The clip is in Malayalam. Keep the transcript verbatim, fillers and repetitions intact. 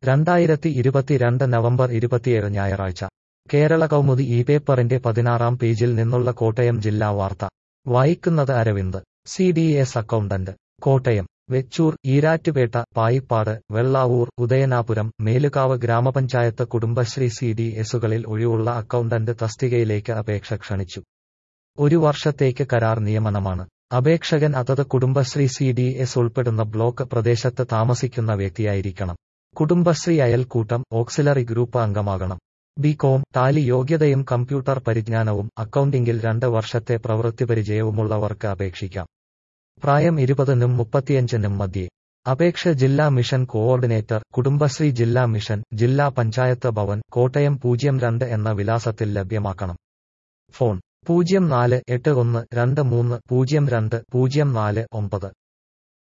രണ്ടായിരത്തി ഇരുപത്തിരണ്ട് നവംബർ ഇരുപത്തിയേഴ് ഞായറാഴ്ച കേരള കൗമുദി ഈ പേപ്പറിന്റെ പതിനാറാം പേജിൽ നിന്നുള്ള കോട്ടയം ജില്ലാ വാർത്ത വായിക്കുന്നത് Aravind. C D S accountant Kottayam, Vechoor, Erattupetta, Payippad, Vellavoor, Udayanapuram, Melukavu ഗ്രാമപഞ്ചായത്ത് കുടുംബശ്രീ സി ഡി എസുകളിൽ ഒഴിവുള്ള അക്കൗണ്ടന്റ് തസ്തികയിലേക്ക് അപേക്ഷ ക്ഷണിച്ചു. ഒരു വർഷത്തേക്ക് കരാർ നിയമനമാണ്. അപേക്ഷകൻ അതത് കുടുംബശ്രീ സി ഡി എസ് ഉൾപ്പെടുന്ന ബ്ലോക്ക് പ്രദേശത്ത് താമസിക്കുന്ന വ്യക്തിയായിരിക്കണം. കുടുംബശ്രീ അയൽക്കൂട്ടം, ഓക്സിലറി ഗ്രൂപ്പ് അംഗമാകണം. ബി കോം, ടാലി യോഗ്യതയും കമ്പ്യൂട്ടർ പരിജ്ഞാനവും അക്കൗണ്ടിംഗിൽ രണ്ട് വർഷത്തെ പ്രവൃത്തിപരിചയവുമുള്ളവർക്ക് അപേക്ഷിക്കാം. പ്രായം ഇരുപതിനും മുപ്പത്തിയഞ്ചിനും മധ്യേ. അപേക്ഷ ജില്ലാ മിഷൻ കോഓർഡിനേറ്റർ, കുടുംബശ്രീ ജില്ലാ മിഷൻ, ജില്ലാ പഞ്ചായത്ത് ഭവൻ, കോട്ടയം പൂജ്യം രണ്ട് എന്ന വിലാസത്തിൽ ലഭ്യമാക്കണം. ഫോൺ പൂജ്യം നാല് എട്ട് ഒന്ന് രണ്ട് മൂന്ന് പൂജ്യം രണ്ട് പൂജ്യം നാല് ഒമ്പത്.